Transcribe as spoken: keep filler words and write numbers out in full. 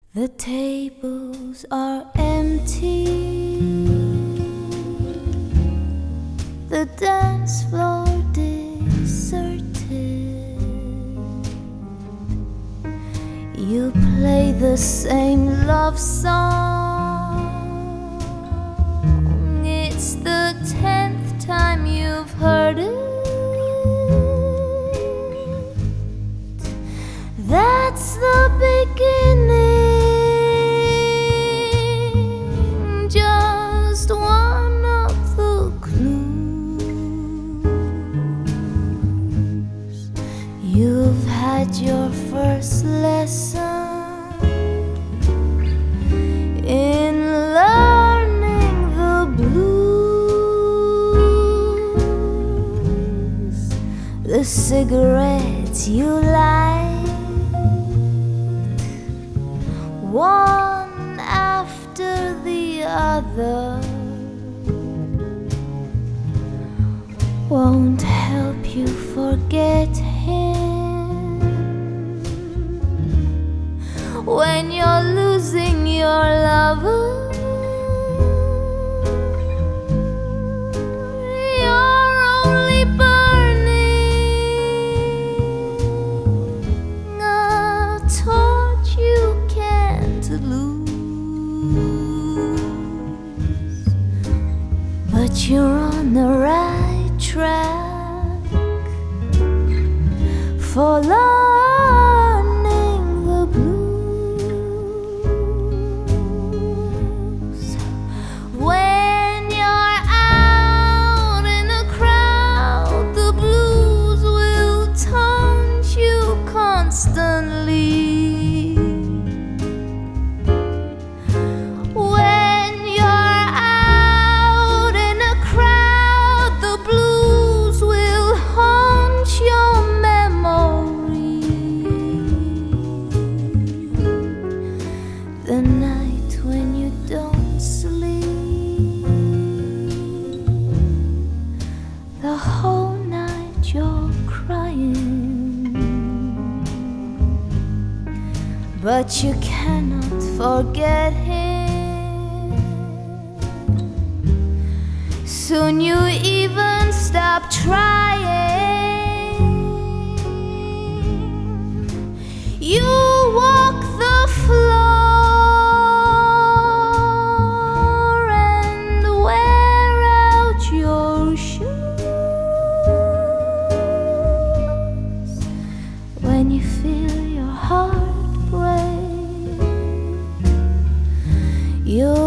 The tables are empty, the dance floor deserted. You play the same love song. It's the tenth time you've heard it. That's the beginning. Just one of the clues. You've had your first lesson in learning the blues. The cigarettes you light, one after the other, won't help you forget him. When you're losing your lover, you're only burning a torch you can't lose. But you're on the right track for learning the blues. When you're out in a crowd, the blues will taunt you constantly. When you're out in a crowd, the blues will haunt your memory. The night when you don't sleep, the whole night you're crying, but you cannot forget him. Soon you even stop trying. You walk the floor and wear out your shoes. When you feel your heart break, you